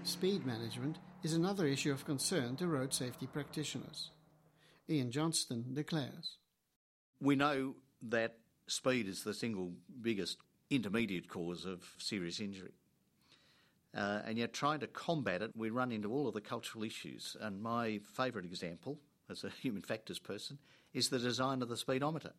Speed management is another issue of concern to road safety practitioners. Ian Johnston declares. We know that speed is the single biggest intermediate cause of serious injury. And yet trying to combat it, we run into all of the cultural issues. And my favourite example, as a human factors person, is the design of the speedometer.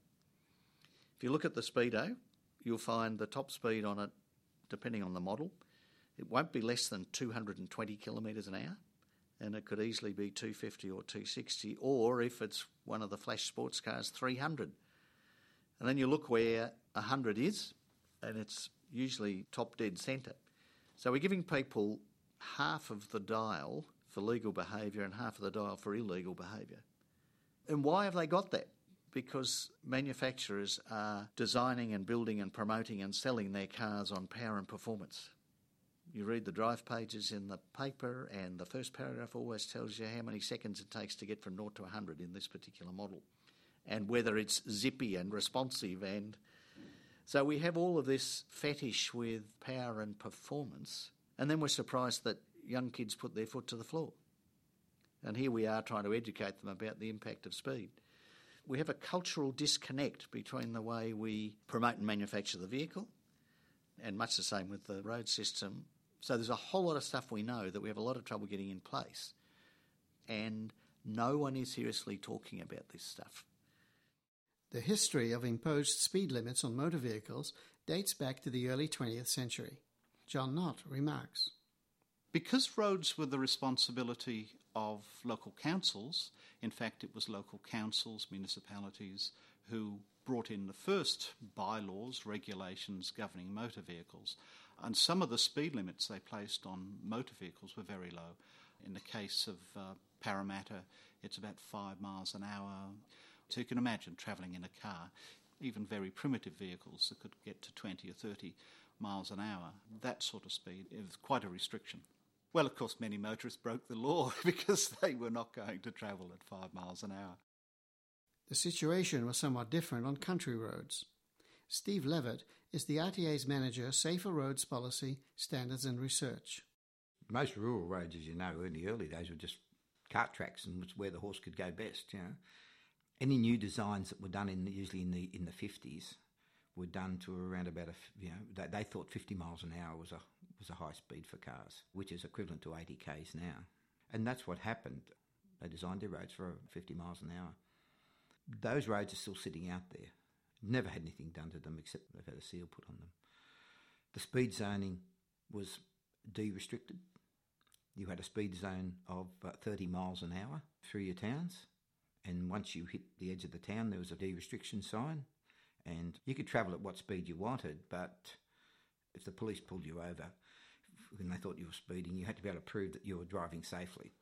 If you look at the Speedo, you'll find the top speed on it, depending on the model, it won't be less than 220 kilometres an hour, and it could easily be 250 or 260, or if it's one of the flash sports cars, 300. And then you look where 100 is, and it's usually top dead centre. So we're giving people half of the dial for legal behaviour and half of the dial for illegal behaviour. And why have they got that? Because manufacturers are designing and building and promoting and selling their cars on power and performance. You read the drive pages in the paper and the first paragraph always tells you how many seconds it takes to get from 0 to 100 in this particular model, and whether it's zippy and responsive. And so we have all of this fetish with power and performance, and then we're surprised that young kids put their foot to the floor. And here we are trying to educate them about the impact of speed. We have a cultural disconnect between the way we promote and manufacture the vehicle, and much the same with the road system. So there's a whole lot of stuff we know that we have a lot of trouble getting in place, and no one is seriously talking about this stuff. The history of imposed speed limits on motor vehicles dates back to the early 20th century. John Knott remarks. Because roads were the responsibility of local councils, in fact it was local councils, municipalities, who brought in the first bylaws, regulations governing motor vehicles. And some of the speed limits they placed on motor vehicles were very low. In the case of Parramatta, it's about 5 miles an hour. So you can imagine travelling in a car, even very primitive vehicles that could get to 20 or 30 miles an hour. That sort of speed is quite a restriction. Well, of course, many motorists broke the law because they were not going to travel at 5 miles an hour. The situation was somewhat different on country roads. Steve Levitt is the RTA's manager, Safer Roads Policy, Standards and Research. Most rural roads, as you know, in the early days were just cart tracks, and was where the horse could go best. You know, any new designs that were done usually in the 50s were done to around about they thought 50 miles an hour was a high speed for cars, which is equivalent to 80 k's now, and that's what happened. They designed their roads for 50 miles an hour. Those roads are still sitting out there. Never had anything done to them except they've had a seal put on them. The speed zoning was de-restricted. You had a speed zone of 30 miles an hour through your towns, and once you hit the edge of the town there was a de-restriction sign, and you could travel at what speed you wanted, but if the police pulled you over when they thought you were speeding, you had to be able to prove that you were driving safely.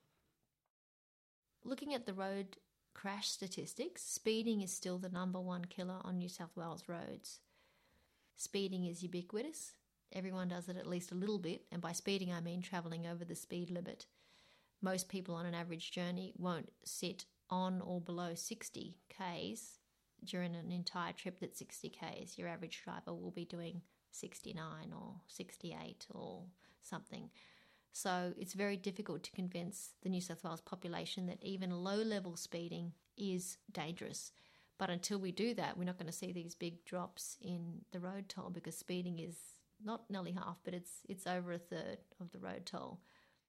Looking at the road crash statistics, speeding is still the number one killer on New South Wales roads. Speeding is ubiquitous. Everyone does it at least a little bit, and by speeding I mean travelling over the speed limit. Most people on an average journey won't sit on or below 60 k's during an entire trip that's 60 k's. Your average driver will be doing 69 or 68 or something. So it's very difficult to convince the New South Wales population that even low-level speeding is dangerous. But until we do that, we're not going to see these big drops in the road toll, because speeding is not nearly half, but it's over a third of the road toll.